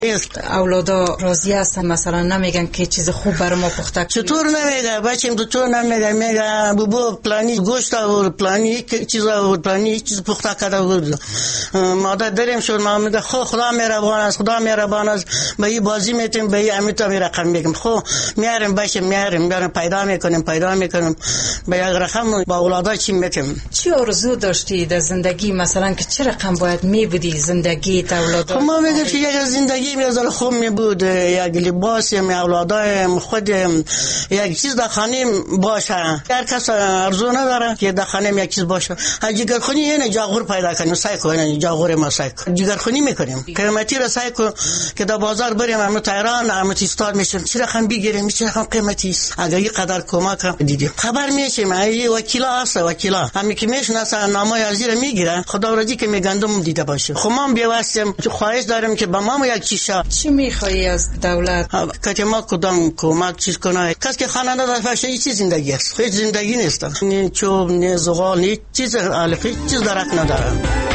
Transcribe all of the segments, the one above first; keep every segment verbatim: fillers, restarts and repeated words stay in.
اولادا راضی هستن؟ مثلا نمیگن که چیز خوب برای ما پخته؟ چطور نمیگه بچه‌م؟ تو نمیگه، میگه بابا پلانی گوشت آورد، پلانی چیز آورد، پلانی چیز پخته کرده بود. مادر داریم شد، ما میگه خب خدا مهربان است، خدا مهربان است، به این بازی میتیم، به این امیتا می رقم میگم خب میاریم باشه، میاریم میاریم پیدا میکنیم پیدا میکنیم به یک رقم با اولادا چی میتیم. چی آرزو داشتی در زندگی مثلا که چه رقم باید میبودی زندگی تا اولادا؟ خب ما میگم که یک زندگی میذار خوب میبود، یک لباس می اولادایم خود یک چیز در خانه باشه. هر کس آرزو نداره که در خانه یک چیز باشه. جگرخونی اینه جاغور پیدا کنیم، سعی کنیم جاغور ما سعی کنیم جگرخونی میکنیم، قیمتی را سعی کنیم که در بازار بریم همه تهران همه استاد میشیم چه رقم بگیریم چه رقم قیمتی است. اگر این قدر کمک دیدیم خبر میشیم ای وکیلا هست، وکیلا همین که میشناسن نامای ازیر میگیرن، خدا ورزی که میگندم دیده باشه. خب ما بیواستیم خواهش داریم که به ما یک چیزا. چی میخوایی از دولت؟ که ما کدام کمک چیز کنه. کس که خانه نداره فشه این چیز زندگی است، هیچ زندگی نیست. نه چوب نه زغال نه چیز الفی چیز درک نداره.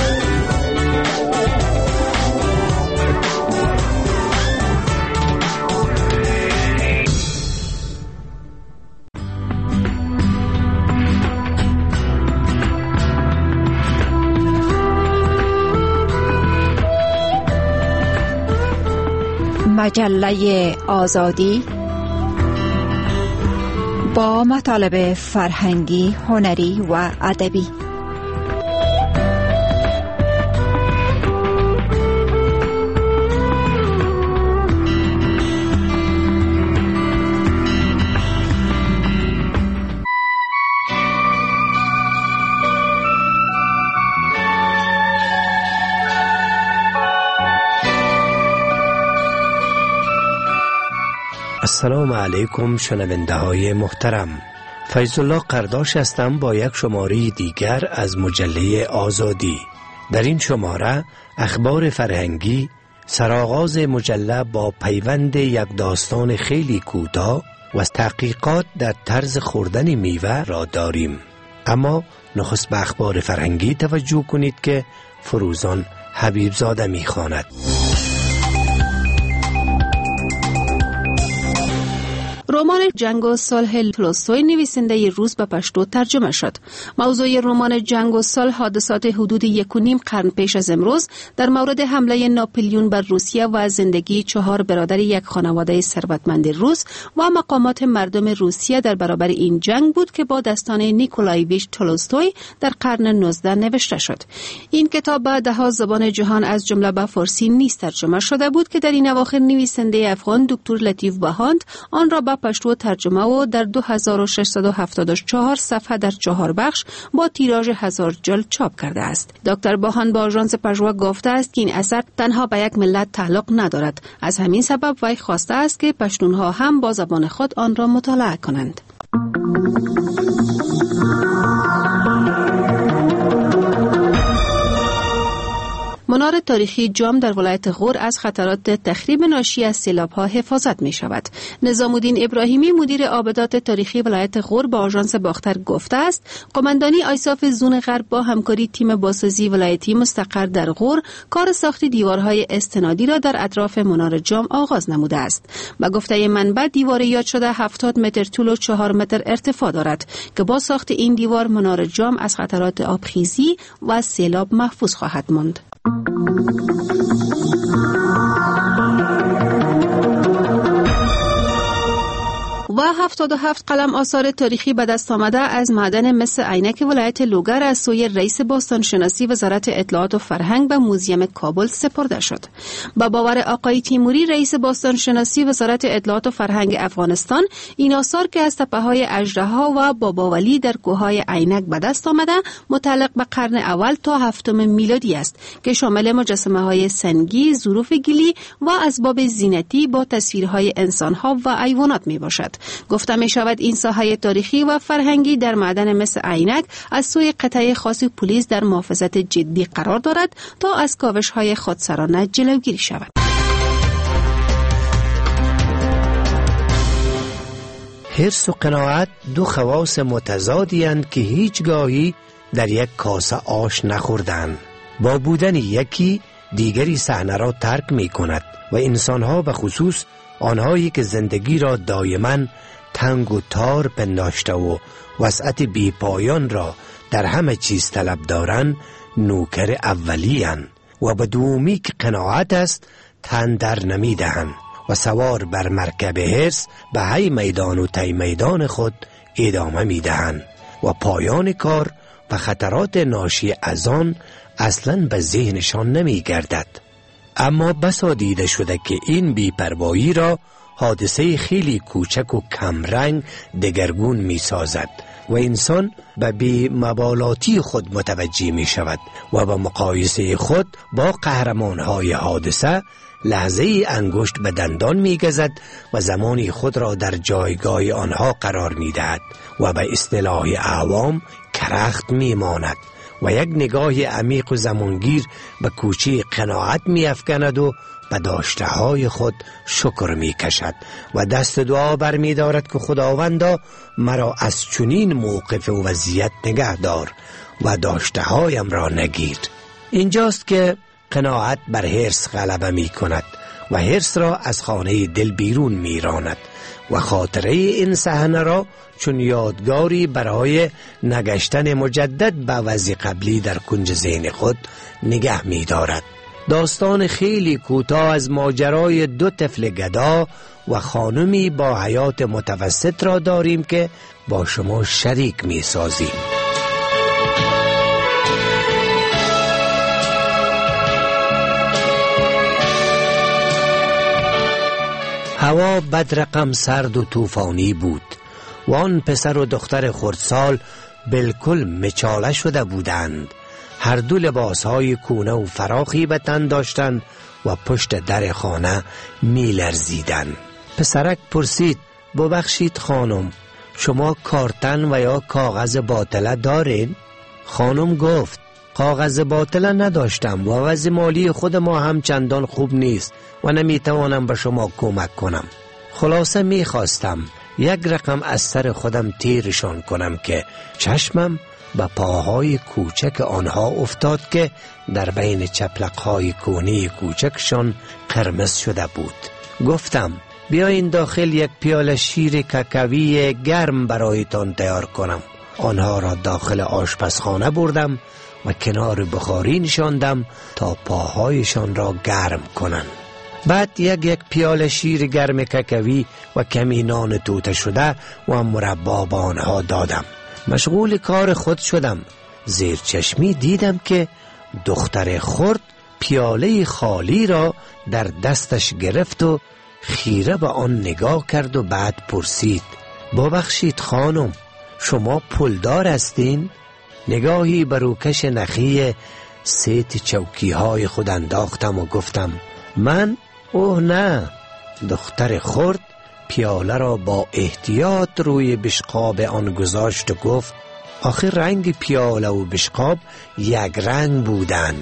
مجله آزادی با مطالب فرهنگی، هنری و ادبی. السلام علیکم شنونده های محترم، فیض الله قرداش هستم با یک شماره دیگر از مجله آزادی. در این شماره اخبار فرهنگی، سرآغاز مجله با پیوند یک داستان خیلی کوتاه و تحقیقات در طرز خوردن میوه را داریم. اما نخست به اخبار فرهنگی توجه کنید که فروزان حبیبزاده میخواند. رمان جنگ و صلح تولستوی نویسنده روس به پشتو ترجمه شد. موضوع رمان جنگ و صلح حادثات حدود یک و نیم قرن پیش از امروز در مورد حمله ناپلیون بر روسیه و زندگی چهار برادر یک خانواده ثروتمند روس و مقامات مردم روسیه در برابر این جنگ بود که با داستان نیکولایویچ تولستوی در قرن نوزدهم نوشته شد. این کتاب به ده زبان جهان از جمله به فارسی نیز ترجمه شده بود که در این اواخر نویسنده افغان دکتر لطیف بهاند آن را به پشتو ترجمه و در دو هزار و ششصد و هفتاد و چهار صفحه در چهار بخش با تیراژ هزار جلد چاپ کرده است. دکتر بهاند با آژانس پژوا گفته است که این اثر تنها به یک ملت تعلق ندارد. از همین سبب وی خواسته است که پشتونها هم با زبان خود آن را مطالعه کنند. منار تاریخی جام در ولایت غور از خطرات تخریب ناشی از سیلاب‌ها حفاظت می شود. نظام الدین ابراهیمی مدیر آبادات تاریخی ولایت غور با آژانس باختر گفته است قماندانی آیساف زون غرب با همکاری تیم بازسازی ولایتی مستقر در غور کار ساخت دیوارهای استنادی را در اطراف منار جام آغاز نموده است. با گفته منبع دیوار یاد شده هفتاد متر طول و چهار متر ارتفاع دارد که با ساخت این دیوار منار جام از خطرات آبخیزی و سیلاب محفوظ خواهد ماند. و هفتاد و هفت قلم آثار تاریخی به دست آمده از معدن مس عینک ولایت لوگر از سوی رئیس باستانشناسی وزارت اطلاعات و فرهنگ به موزیم کابل سپرده شد. با باور آقای تیموری رئیس باستانشناسی وزارت اطلاعات و فرهنگ افغانستان، این آثار که از تپه‌های اژدها و باباولی در کوههای عینک به دست آمده متعلق به قرن اول تا هفتم میلادی است که شامل مجسمه‌های سنگی، ظروف گلی و اسباب زینتی با تصویرهای انسان‌ها و حیوانات میباشد. گفته می شود این ساحه تاریخی و فرهنگی در معدن مس عینک از سوی قطعه خاص پلیس در محافظت جدی قرار دارد تا از کاوش‌های خودسرانه جلوگیری شود. حرص و قناعت دو خواص متضادی اند که هیچگاهی در یک کاسه آش نخوردند. با بودن یکی دیگری صحنه را ترک می کند. و انسانها به خصوص آنهایی که زندگی را دائما تنگ و تار پنداشته و وسعت بی پایان را در همه چیز طلب دارند نوکر اولیان و به دومی که قناعت است تن در نمی دهند و سوار بر مرکب حرص به هی میدان و تی میدان خود ادامه می دهند و پایان کار و خطرات ناشی از آن اصلا به ذهنشان نمی گردد. اما بسا دیده شده که این بی‌پروایی را حادثه خیلی کوچک و کمرنگ دگرگون می سازد و انسان به بی‌مبالاتی خود متوجه می شود و به مقایسه خود با قهرمانهای حادثه لحظه انگشت به دندان می گزد و زمانی خود را در جایگاه آنها قرار می دهد و به اصطلاح عوام کرخت می ماند و یک نگاه عمیق و زمانگیر به کوچه قناعت می افکند و به داشته های خود شکر می کشد و دست دعا بر می دارد که خداوندا مرا از چنین موقف و وضعیت نگه دار و داشته هایم را نگیر. اینجاست که قناعت بر حرص غلبه می کند و حرص را از خانه دل بیرون می راند و خاطره این صحنه را چون یادگاری برای نگشتن مجدد به وضع قبلی در کنج ذهن خود نگه می دارد. داستان خیلی کوتاه از ماجرای دو طفل گدا و خانمی با حیات متوسط را داریم که با شما شریک می سازیم. هوا بدرقم سرد و طوفانی بود و آن پسر و دختر خردسال بالکل مچاله شده بودند. هر دو لباسهای کونه و فراخی به تن داشتند و پشت در خانه می لرزیدند. پسرک پرسید ببخشید خانم، شما کارتن و یا کاغذ باطله دارین؟ خانم گفت کاغذ باطله نداشتم و وضع مالی خود ما هم چندان خوب نیست و نمیتوانم به شما کمک کنم. خلاصه میخواستم یک رقم از سر خودم تیرشان کنم که چشمم به پاهای کوچک آنها افتاد که در بین چپلقهای کونی کوچکشان قرمز شده بود. گفتم بیاین داخل یک پیاله شیر کاکائوی گرم برایتان تیار کنم. آنها را داخل آشپزخانه بردم و کنار بخاری نشاندم تا پاهایشان را گرم کنند. بعد یک یک پیاله شیر گرم کاکائوی و کمی نان توته شده و مربا به آنها دادم. مشغول کار خود شدم. زیر چشمی دیدم که دختر خرد پیاله خالی را در دستش گرفت و خیره به آن نگاه کرد و بعد پرسید ببخشید خانم، شما پولدار هستین؟ نگاهی بر روکش نخی سیت چوکی های خود انداختم و گفتم من؟ اوه نه. دختر خرد پیاله را با احتیاط روی بشقاب آن گذاشت و گفت آخر رنگ پیاله و بشقاب یک رنگ بودند.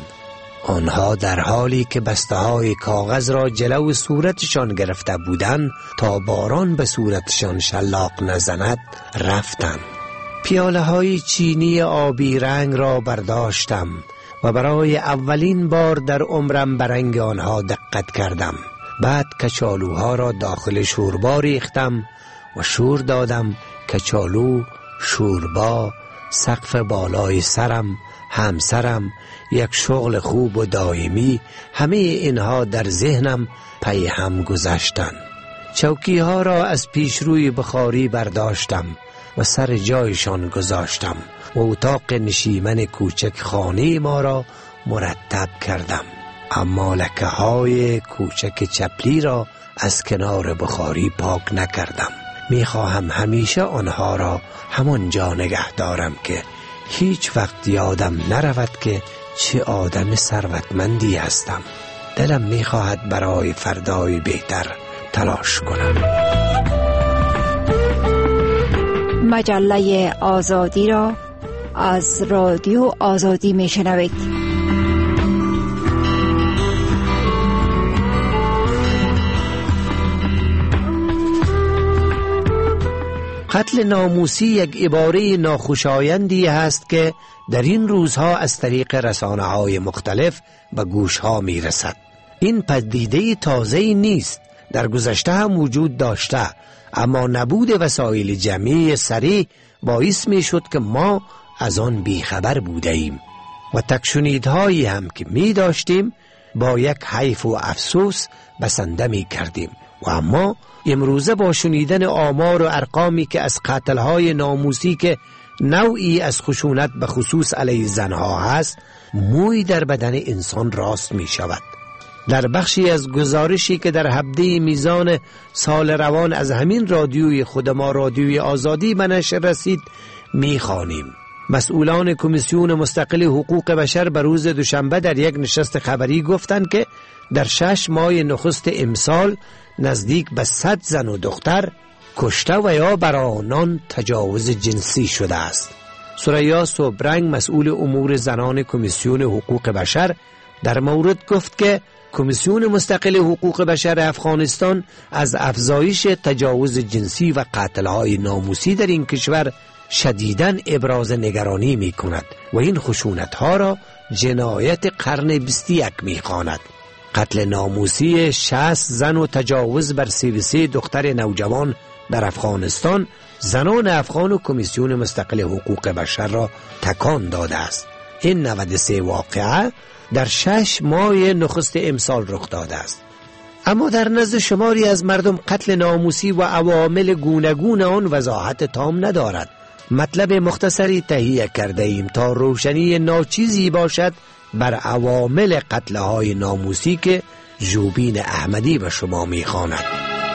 آنها در حالی که بسته های کاغذ را جلو صورتشان گرفته بودند تا باران به صورتشان شلاق نزند رفتند. پیاله های چینی آبی رنگ را برداشتم و برای اولین بار در عمرم به رنگ آنها دقت کردم. بعد کچالوها را داخل شوربا ریختم و شور دادم. کچالو، شوربا، سقف بالای سرم، همسرم، یک شغل خوب و دائمی، همه اینها در ذهنم پی هم گذشتند. چوکی ها را از پیش روی بخاری برداشتم و سر جایشان گذاشتم و اتاق نشیمن کوچک خانه ما را مرتب کردم. اما لکه های کوچک چپلی را از کنار بخاری پاک نکردم. میخواهم همیشه آنها را همانجا نگه دارم که هیچ وقت یادم نرود که چه آدم ثروتمندی هستم. دلم میخواهد برای فردای بهتر تلاش کنم. مجله آزادی را از رادیو آزادی میشنوید. قتل ناموسی یک عباره ناخوشایندی است که در این روزها از طریق رسانه‌های مختلف به گوشها میرسد. این پدیده تازه‌ای نیست، در گذشته هم وجود داشته، اما نبود وسایل جمعی سریع باعث می شد که ما از آن بیخبر بوده ایم و تکشنیدهایی هم که می داشتیم با یک حیف و افسوس بسنده می کردیم. و اما امروزه با شنیدن آمار و ارقامی که از قتلهای ناموسی که نوعی از خشونت به خصوص علیه زنها هست، موی در بدن انسان راست می شود. در بخشی از گزارشی که در هفته میزان سال روان از همین رادیوی خود ما، رادیوی آزادی، به نشر رسید، می خوانیم مسئولان کمیسیون مستقل حقوق بشر به روز دوشنبه در یک نشست خبری گفتند که در شش ماه نخست امسال نزدیک به صد زن و دختر کشته و یا بر آنان تجاوز جنسی شده است. ثریا صبرنگ، مسئول امور زنان کمیسیون حقوق بشر، در مورد گفت که کمیسیون مستقل حقوق بشر افغانستان از افزایش تجاوز جنسی و قتل‌های ناموسی در این کشور شدیداً ابراز نگرانی می کند و این خشونت‌ها را جنایت قرن بیست و یک می خواند. قتل ناموسی شصت زن و تجاوز بر سی و سه دختر نوجوان در افغانستان زنان افغان و کمیسیون مستقل حقوق بشر را تکان داده است. این نود و سه واقعه در شش ماه نخست امسال رخ داده است. اما در نزد شماری از مردم قتل ناموسی و عوامل گوناگون آن وضاحت تام ندارد. مطلب مختصری تهیه کرده ایم تا روشنی ناچیزی باشد بر عوامل قتل‌های ناموسی که جوبین احمدی به شما می‌خواند.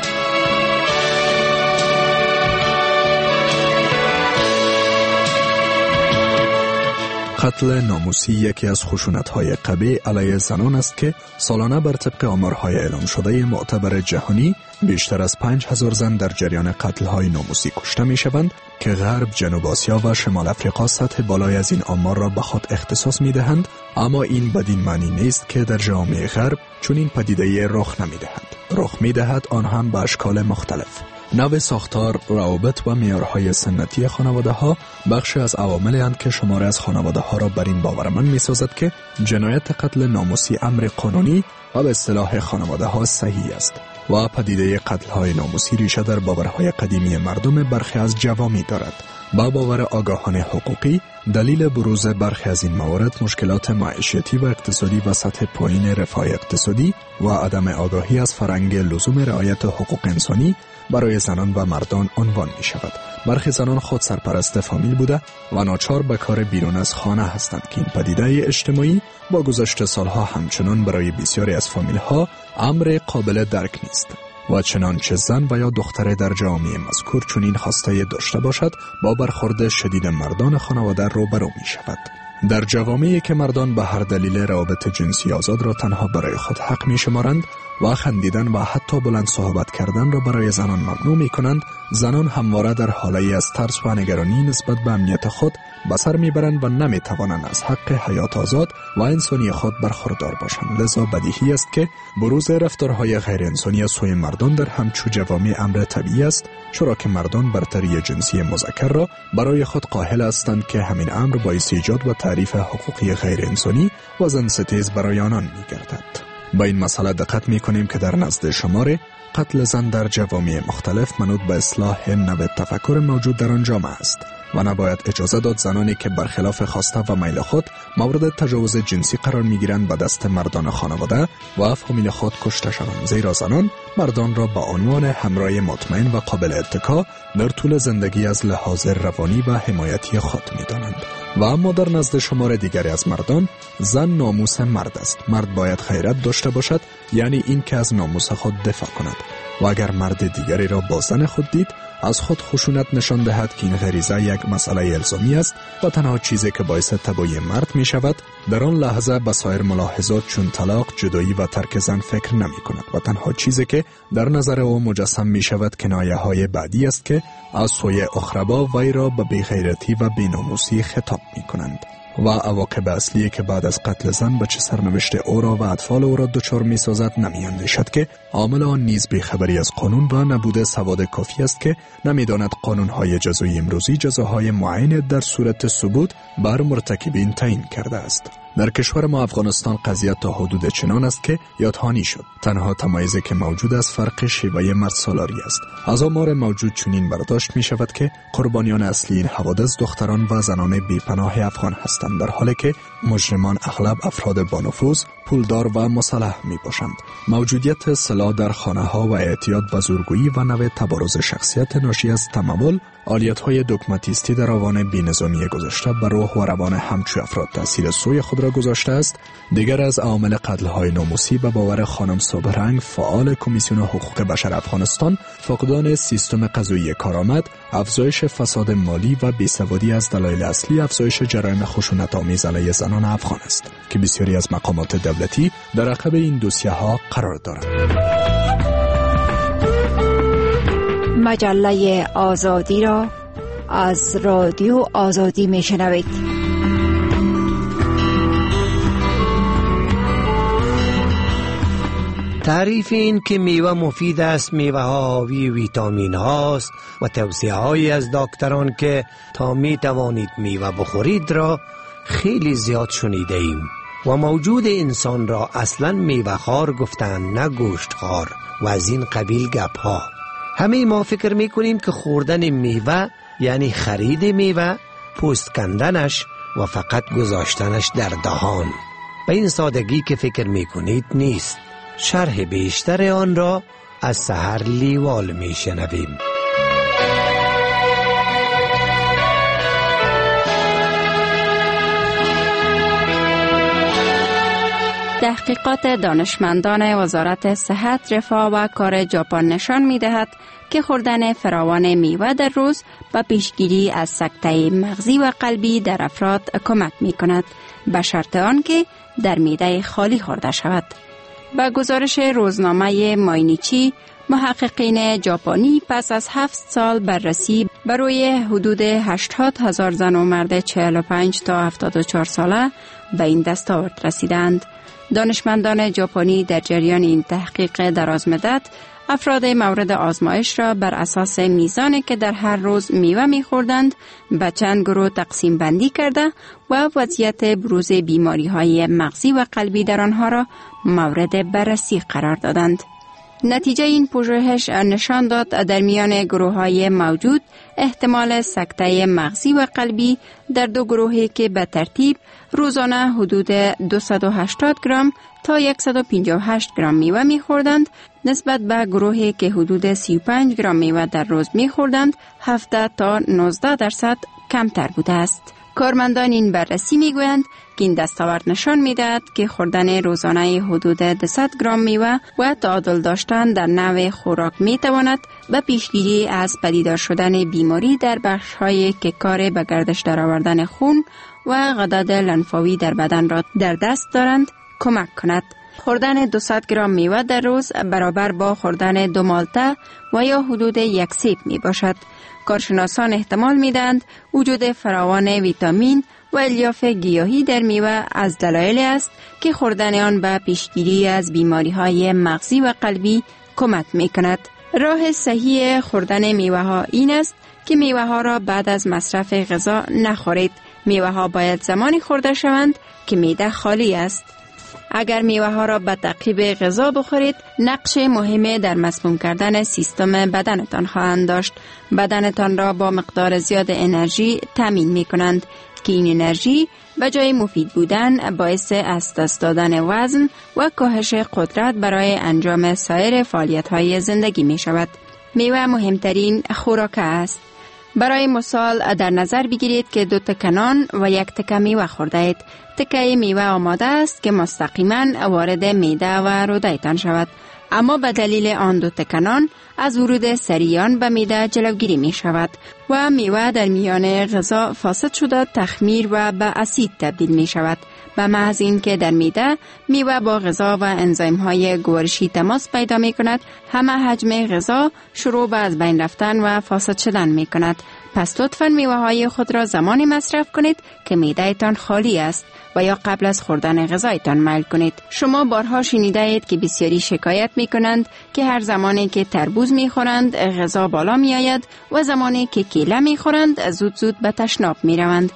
قتل ناموسی یکی از خشونت‌های قبیح علیه زنان است که سالانه بر طبق آمارهای اعلام شده معتبر جهانی بیشتر از پنج هزار زن در جریان قتل‌های ناموسی کشته می‌شوند که غرب، جنوب آسیا و شمال افریقا سطح بالای از این آمار را به خود اختصاص می‌دهند. اما این بدین معنی نیست که در جامعه غرب چون این پدیده رخ نمی‌دهد. رخ می‌دهد، آن هم به اشکال مختلف. نوع ساختار، روابط و معیارهای سنتی خانواده ها بخشی از عواملی اند که شماره از خانواده ها را بر این باورمند می سازد که جنایت قتل ناموسی امر قانونی و به اصطلاح خانواده ها صحیح است و پدیده قتل های ناموسی ریشه در باورهای قدیمی مردم برخی از جوامع دارد. با باور آگاهان حقوقی، دلیل بروز برخی از این موارد مشکلات معیشتی و اقتصادی و سطح پایین رفاه اقتصادی و عدم آگاهی از فرهنگ لزوم رعایت حقوق انسانی برای زنان و مردان عنوان می شود. برخی زنان خود سرپرست فامیل بوده و ناچار به کار بیرون از خانه هستند که این پدیده اجتماعی با گذشت سالها همچنان برای بسیاری از فامیل ها امر قابل درک نیست و چنانچه زن و یا دختر در جامعه مذکور چنین خواسته داشته باشد با برخورد شدید مردان خانواده روبرو می شود. در جوامعی که مردان به هر دلیل روابط جنسی آزاد را تنها برای خود حق می شمارند و خندیدن و حتی بلند صحبت کردن را برای زنان ممنوع می کنند، زنان همواره در حالی از ترس و نگرانی نسبت به امنیت خود به سر می برند و نمی توانند از حق حیات آزاد و انسانی خود برخوردار باشند. لذا بدیهی است که بروز رفتارهای غیر انسانی از سوی مردان در همچو جوامع امر طبیعی است، چرا که مردان برتری جنسی مذکر را برای خود قائل هستند که همین امر باعث ایجاد و تعریف حقوقی غیر انسانی و زن ستیز برای آنان می گردد. با این مسئله دقت می کنیم که در نزد شماره قتل زن در جوامع مختلف منوط به اصلاح نوع تفکر موجود در آن جامعه است و نباید اجازه داد زنانی که برخلاف خواسته و میل خود مورد تجاوز جنسی قرار می گیرند به دست مردان خانواده و فامیل خود کشته شوند، زیرا زنان مردان را به عنوان همراه مطمئن و قابل اتکا در طول زندگی از لحاظ روانی و حمایتی خود می دانند. و اما در نزد شمار دیگری از مردان زن ناموس مرد است. مرد باید غیرت داشته باشد، یعنی این که از ناموس خود دفاع کند و اگر مرد دیگری را با زن خود دید از خود خشونت نشان دهد که این غریزه یک مسئله الزامی است و تنها چیزی که باعث تباهی مرد می شود در آن لحظه به سایر ملاحظات چون طلاق، جدایی و ترک زن فکر نمی کند و تنها چیزی که در نظر او مجسم می شود کنایه های بعدی است که از سوی اخربا وی را به بی‌غیرتی و بی‌ناموسی خطاب می کنند. و عواقب اصلی که بعد از قتل زن به چه سرنوشت او را و اطفال او را دچار می سازد نمی اندیشد که عامل آن نیز بی‌خبری از قانون و نبوده سواد کافی است که نمی داند قانونهای جزایی امروزی جزاهای معین در صورت ثبوت بر مرتکبین تعیین کرده است. در کشور ما افغانستان قضیه تا حدود چنان است که یادهانی شد. تنها تمایزی که موجود است فرق شیوه مرد سالاری است. از آمار موجود چنین برداشت می شود که قربانیان اصلی این حوادث دختران و زنان بی‌پناه افغان هستند، در حالی که مجرمان اغلب افراد با نفوذ، پولدار و مسلح می باشند. موجودیت سلاح در خانه ها و اعتیاد به زورگویی و نوع تبارز شخصیت ناشی از تمول، آلیت‌های دگماتیستی در آوان بی‌نظامی گذشته بر روح و روان همچو افراد تاثیر سوی خود را گذاشته است. دیگر از عوامل قتل‌های ناموسی به باور خانم صابرنگ، فعال کمیسیون حقوق بشر افغانستان، فقدان سیستم قضایی کارآمد، افزایش فساد مالی و بیسوادی از دلایل اصلی افزایش جرایم خشونت‌آمیز علیه زنان افغان است که بسیاری از مقامات دولتی در عقب این دوسیه‌ها قرار دارند. مجله آزادی را از رادیو آزادی میشنوید. تعریف این که میوه مفید است، میوه ها حاوی ویتامین هاست و توصیه هایی از دکتران که تا می توانید میوه بخورید را خیلی زیاد شنیده ایم و موجود انسان را اصلا میوه خار گفتند، نه گوشت خار و از این قبیل گپ ها. همه ما فکر میکنیم که خوردن میوه یعنی خرید میوه، پوست کندنش و فقط گذاشتنش در دهان. به این سادگی که فکر میکنید نیست. شرح بیشتر آن را از سحر لیوال میشنویم. تحقیقات دانشمندان وزارت صحت، رفاه و کار ژاپن نشان می‌دهد که خوردن فراوان میوه در روز به پیشگیری از سکته مغزی و قلبی در افراد کمک می‌کند، به شرط آنکه در معده خالی خورده شود. با گزارش روزنامه ماینیچی، محققین ژاپنی پس از هفت سال بررسی بر روی حدود هشتاد هزار زن و مرد چهل و پنج تا هفتاد و چهار ساله به این دستاورد رسیدند. دانشمندان ژاپنی در جریان این تحقیق دراز مدت افراد مورد آزمایش را بر اساس میزانی که در هر روز میوه می‌خوردند به چند گروه تقسیم بندی کرده و وضعیت بروز بیماری‌های مغزی و قلبی در آنها را مورد بررسی قرار دادند. نتیجه این پژوهش نشان داد در میان گروه‌های موجود احتمال سکته مغزی و قلبی در دو گروهی که به ترتیب روزانه حدود دویست و هشتاد گرم تا صد و پنجاه و هشت گرم میوه می‌خوردند، نسبت به گروهی که حدود سی و پنج گرم میوه در روز می‌خوردند هفت تا نوزده درصد کمتر بوده است. کارمندان این بررسی میگویند که این دستاورد نشان میدهد که خوردن روزانه حدود دویست گرم میوه و تعادل داشتن در نوع خوراک میتواند به پیشگیری از پدیدار شدن بیماری در بخش‌هایی که کار به گردش درآوردن خون و غدد لنفاوی در بدن را در دست دارند کمک کند. خوردن دویست گرم میوه در روز برابر با خوردن دو مالته و یا حدود یک سیب می باشد. کارشناسان احتمال میدند وجود فراوان ویتامین و الیاف گیاهی در میوه از دلایل است که خوردن آن به پیشگیری از بیماری‌های مغزی و قلبی کمک می‌کند. راه صحیح خوردن میوه ها این است که میوه ها را بعد از مصرف غذا نخورید. میوه ها باید زمانی خورده شوند که معده خالی است. اگر میوه ها را به تعقیب غذا بخورید، نقش مهمی در مسموم کردن سیستم بدنتان خواهند داشت. بدنتان را با مقدار زیاد انرژی تامین می کنند که این انرژی به جای مفید بودن باعث از دست دادن وزن و کاهش قدرت برای انجام سایر فعالیت‌های زندگی می شود. میوه مهمترین خوراک است. برای مثال در نظر بگیرید که دو تکه نان و یک تکه میوه خورده اید. تکه میوه آماده است که مستقیما وارد معده و روده‌تان شود، اما به دلیل آن دو تکه نان از ورود سریعان به معده جلوگیری می شود و میوه در میان غذا فاسد شده تخمیر و به اسید تبدیل می شود. به محض این که در معده میوه با غذا و انزیم های گوارشی تماس پیدا می کند، همه حجم غذا شروع به از بین رفتن و فاسد شدن می کند. پس لطفاً میوه های خود را زمانی مصرف کنید که معده تان خالی است و یا قبل از خوردن غذایتان میل کنید. شما بارها شنیده اید که بسیاری شکایت می کنند که هر زمانی که تربوز می خورند غذا بالا می آید و زمانی که کیله می خورند زود زود به تشناب می روند.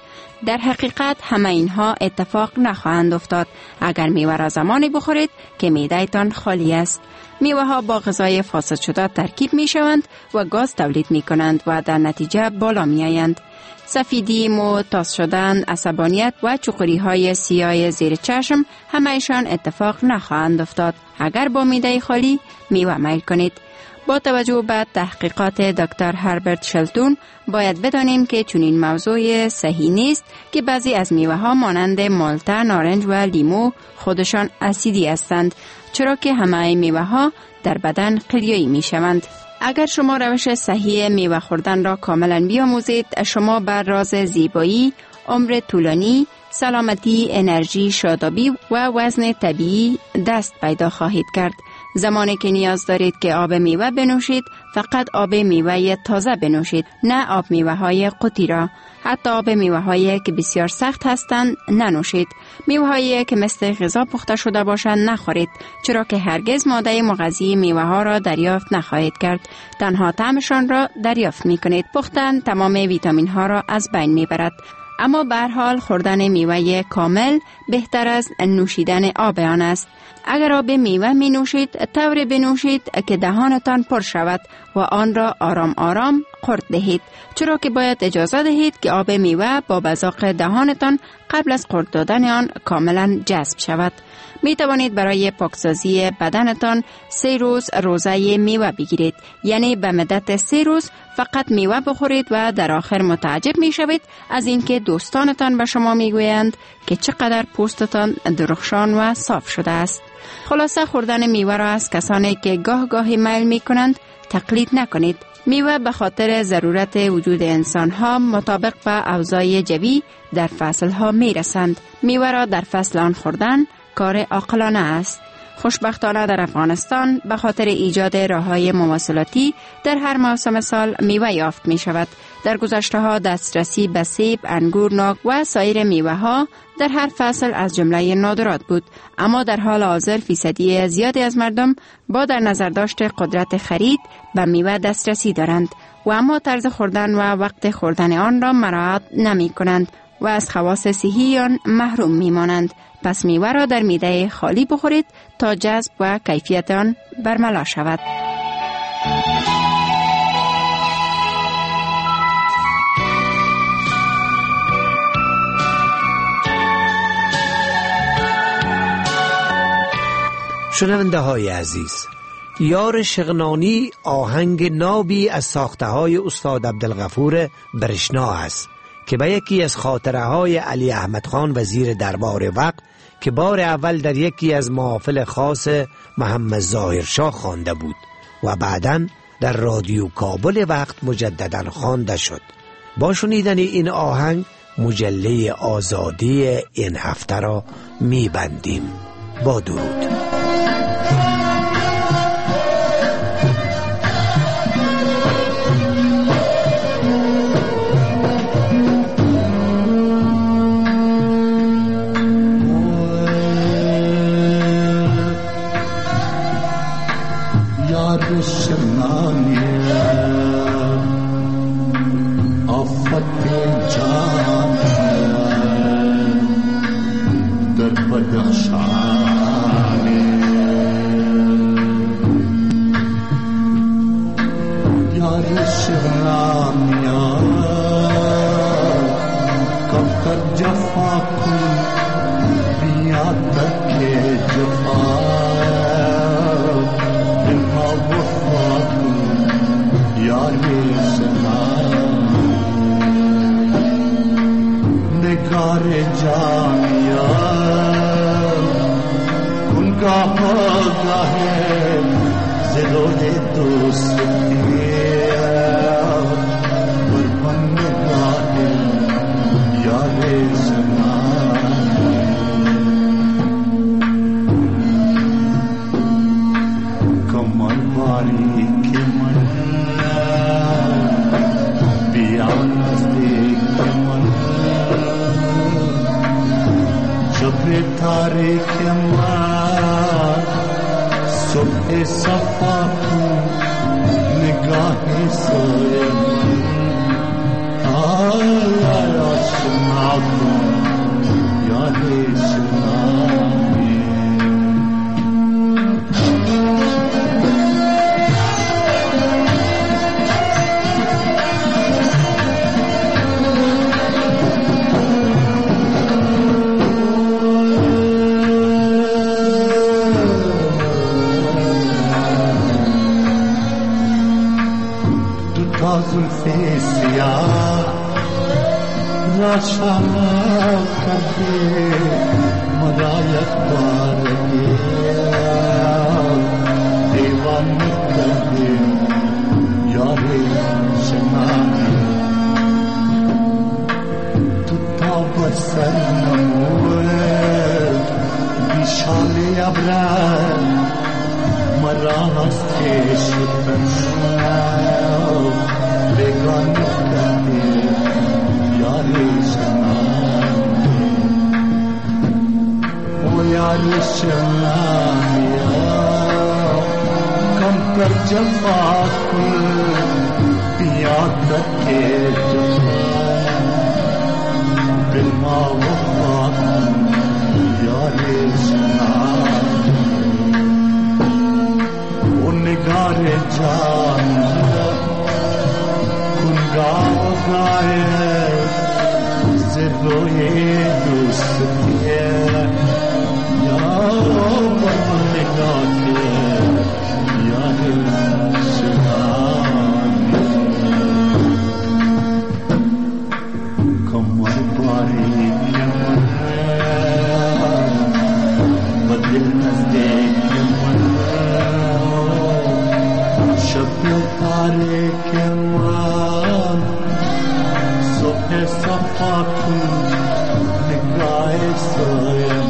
در حقیقت همه اینها اتفاق نخواهند افتاد اگر میوه را زمانی بخورید که معده‌تان خالی است. میوه ها با غذای فاسد شده ترکیب می شوند و گاز تولید می کنند و در نتیجه بالا می آیند. سفیدی، مو، تاس شدن، عصبانیت و چقری های سیاه زیر چشم همه‌شان اتفاق نخواهند افتاد اگر با معده خالی میوه میل کنید. با توجه به تحقیقات دکتر هربرت شلتون باید بدانیم که چنین موضوع صحیح نیست که بعضی از میوه ها مانند مالته، نارنج و لیمو خودشان اسیدی هستند، چرا که همه میوه ها در بدن قلیایی می شوند. اگر شما روش صحیح میوه خوردن را کاملا بیاموزید، شما بر راز زیبایی، عمر طولانی، سلامتی، انرژی، شادابی و وزن طبیعی دست پیدا خواهید کرد. زمانی که نیاز دارید که آب میوه بنوشید، فقط آب میوه تازه بنوشید، نه آب میوه های قطی را. حتی آب میوه هایی که بسیار سخت هستند ننوشید. میوه هایی که مثل غذا پخته شده باشند نخورید، چرا که هرگز ماده مغذی میوه ها را دریافت نخواهید کرد. تنها طعمشان را دریافت می کنید. پختن تمام ویتامین ها را از بین می برد. اما به هر حال خوردن میوه کامل بهتر از نوشیدن آب آن است. اگر آب میوه می نوشید، طوری بنوشید که دهانتان پر شود و آن را آرام آرام قورت دهید، چرا که باید اجازه دهید که آب میوه با مذاق دهانتان قبل از قورت دادن آن کاملا جذب شود. می توانید برای پاکسازی بدنتان سه روز روزه میوه بگیرید، یعنی به مدت سه روز فقط میوه بخورید و در آخر متعجب می شوید از اینکه دوستانتان به شما می گویند که چقدر پوستتان درخشان و صاف شده است. خلاصه خوردن میوه را از کسانی که گاه گاهی میل می کنند تقلید نکنید. میوه به خاطر ضرورت وجود انسان ها مطابق با اوضاع جوی در فصل ها می رسند. میوه را در فصل آن خوردن کار عاقلانه است. خوشبختانه در افغانستان به خاطر ایجاد راههای مواصلاتی در هر موسم سال میوه یافت می شود. در گذشته ها دسترسی به سیب، انگور، ناک و سایر میوه ها در هر فصل از جمله نادرات بود، اما در حال حاضر فیصدی زیادی از مردم با در نظر داشت قدرت خرید به میوه دسترسی دارند و اما طرز خوردن و وقت خوردن آن را مراعات نمی کنند و از خواص صحی آن محروم می مانند. پس میوه را در معده خالی بخورید تا جذب و کیفیت آن برملا شود. شنونده های عزیز، یار شغنانی آهنگ نابی از ساخته های استاد عبدالغفور برشنا است که به یکی از خاطره های علی احمد خان وزیر دربار وقت که بار اول در یکی از محافل خاص محمد ظاهر شاه خوانده بود و بعداً در رادیو کابل وقت مجدداً خوانده شد. با شنیدن این آهنگ مجله آزادی این هفته را می‌بندیم. با درود. Soye, ah, ya, ya, जुल्फे सियाह राशाना कर दे मरायत बार के दीवानी कर दे यारे शनानी तू ताबर सर नमोए विशाले अबरा मरास के शुतन बेगानी कर दे यारे शनानी ओ यारे शनानी कम कर जफा पिया करके बिल्मा वफा यारे शनानी ओ निगारे जान कुंगाव गाए ज़िरोए दोस्ती या बन निगाहे यारे शनानी कमर बारी बदिल नज़दीक शब्द तारे के मान सोहे सफा कुंज निगाहे सोयम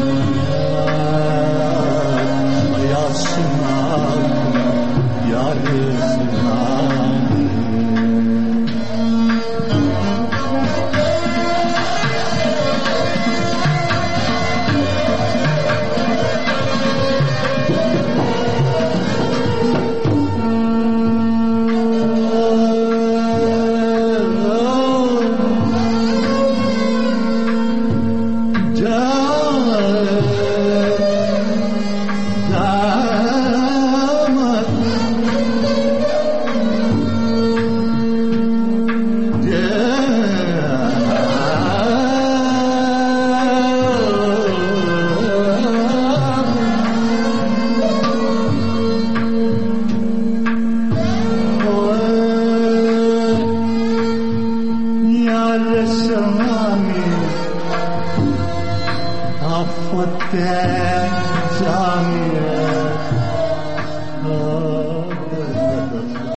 या शनानी यारे शनानी